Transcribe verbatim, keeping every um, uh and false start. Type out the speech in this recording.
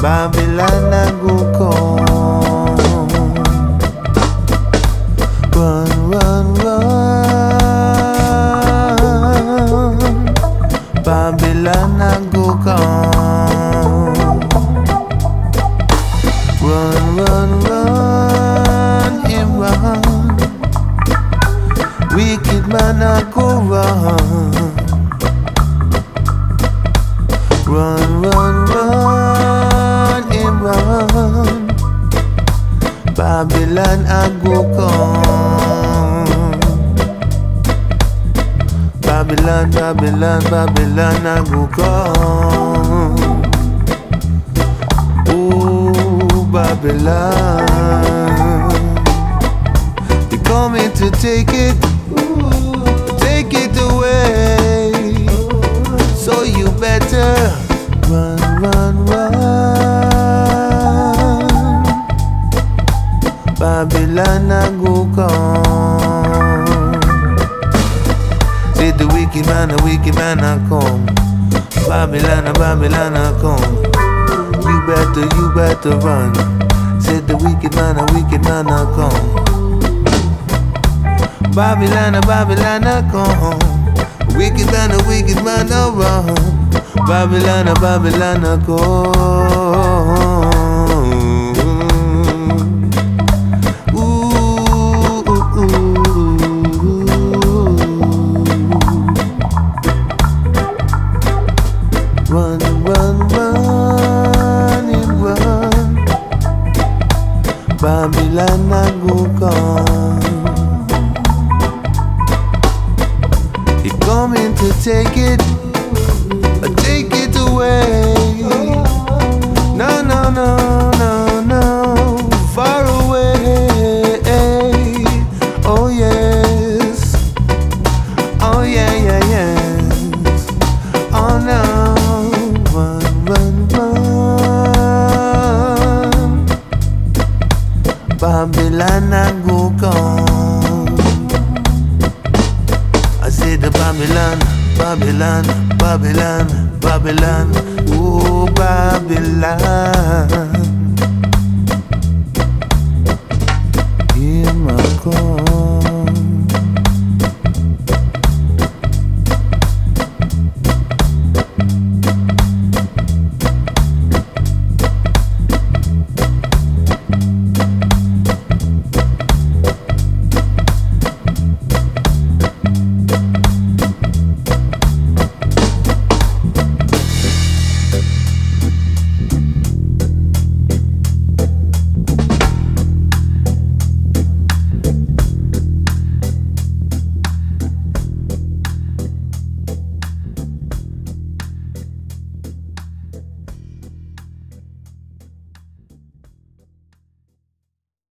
Babylon a go come. Run, run, run. Babylon a go come. Run, run, run, him run. Wicked man a go run. Run, run, run, him run. Babylon a go come. Babylon, Babylon, Babylon a go come. Oh, Babylon, they're coming to take it, take it away. So you better run, run, run. Babylon a go come. Say the wicked man, the wicked man a come. Babylon, a Babylon a come. You better, you better run. Say the wicked man, a wicked man a come. Babylon, a Babylon a come. Wicked man, a wicked man a run. Babylon, a Babylon a come. Run, run, run, and run. Babylon a go come. He coming to take it, take it away. No, no, no, no, no, far away. Oh yes, oh yeah, yeah, yes. Oh no. Run, run, run. Babylon a go come. I say the Babylon, Babylon, Babylon, Babylon. Oh, Babylon.